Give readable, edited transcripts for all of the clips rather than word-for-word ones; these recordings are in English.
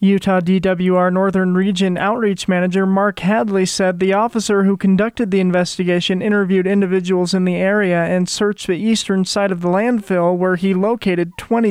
Utah DWR Northern Region Outreach Manager Mark Hadley said the officer who conducted the investigation interviewed individuals in the area and searched the eastern side of the landfill where he located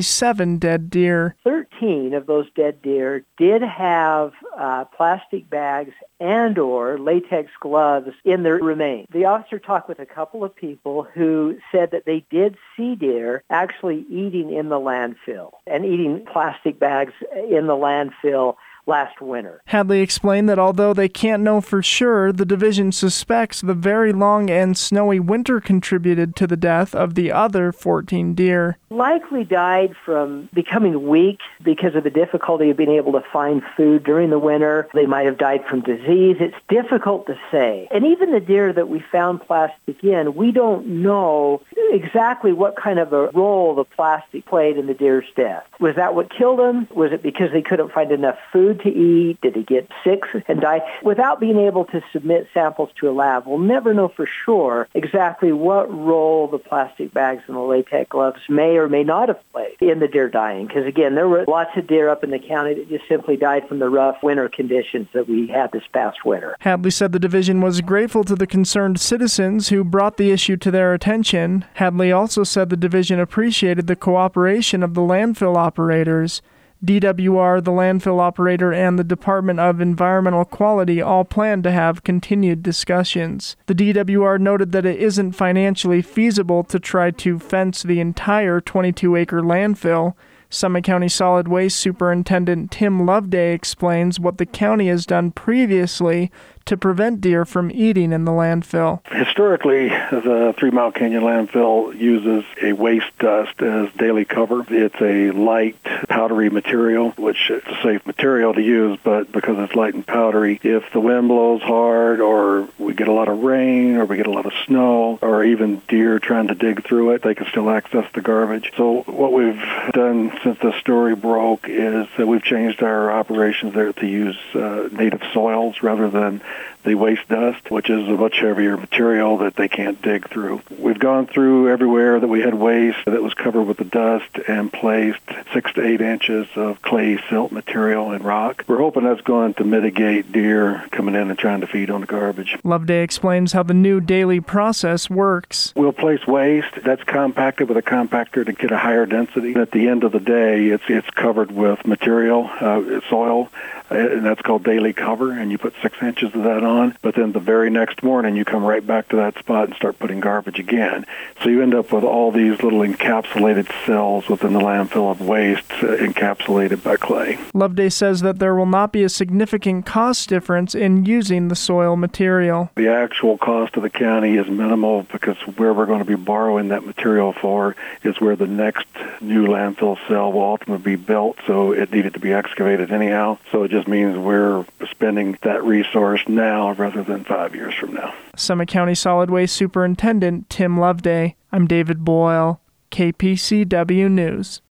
27 dead deer. 13 of those dead deer did have plastic bags and/or latex gloves in their remains. The officer talked with a couple of people who said that they did see deer actually eating in the landfill and eating plastic bags in the landfill last winter. Hadley explained that although they can't know for sure, the division suspects the very long and snowy winter contributed to the death of the other 14 deer. Likely died from becoming weak because of the difficulty of being able to find food during the winter. They might have died from disease. It's difficult to say. And even the deer that we found plastic in, we don't know exactly what kind of a role the plastic played in the deer's death. Was that what killed him? Was it because they couldn't find enough food to eat? Did he get sick and die? Without being able to submit samples to a lab, we'll never know for sure exactly what role the plastic bags and the latex gloves may or may not have played in the deer dying. Because again, there were lots of deer up in the county that just simply died from the rough winter conditions that we had this past winter. Hadley said the division was grateful to the concerned citizens who brought the issue to their attention. Hadley also said the division appreciated the cooperation of the landfill operators. DWR, the landfill operator, and the Department of Environmental Quality all plan to have continued discussions. The DWR noted that it isn't financially feasible to try to fence the entire 22-acre landfill. Summit County Solid Waste Superintendent Tim Loveday explains what the county has done previously to prevent deer from eating in the landfill. Historically, the 3 Mile Canyon landfill uses a waste dust as daily cover. It's a light, powdery material, which is a safe material to use, but because it's light and powdery, if the wind blows hard or we get a lot of rain or we get a lot of snow or even deer trying to dig through it, they can still access the garbage. So what we've done since the story broke is that we've changed our operations there to use native soils rather than the waste dust, which is a much heavier material that they can't dig through. We've gone through everywhere that we had waste that was covered with the dust and placed 6 to 8 inches of clay silt material and rock. We're hoping that's going to mitigate deer coming in and trying to feed on the garbage. Loveday explains how the new daily process works. We'll place waste that's compacted with a compactor to get a higher density. At the end of the day, it's covered with material, soil, and that's called daily cover, and you put 6 inches of that on. But then the very next morning, you come right back to that spot and start putting garbage again. So you end up with all these little encapsulated cells within the landfill of waste encapsulated by clay. Loveday says that there will not be a significant cost difference in using the soil material. The actual cost of the county is minimal because where we're going to be borrowing that material for is where the next new landfill cell will ultimately be built, so it needed to be excavated anyhow. So it just means we're spending that resource now rather than 5 years from now. Summit County Solid Waste Superintendent Tim Loveday. I'm David Boyle, KPCW News.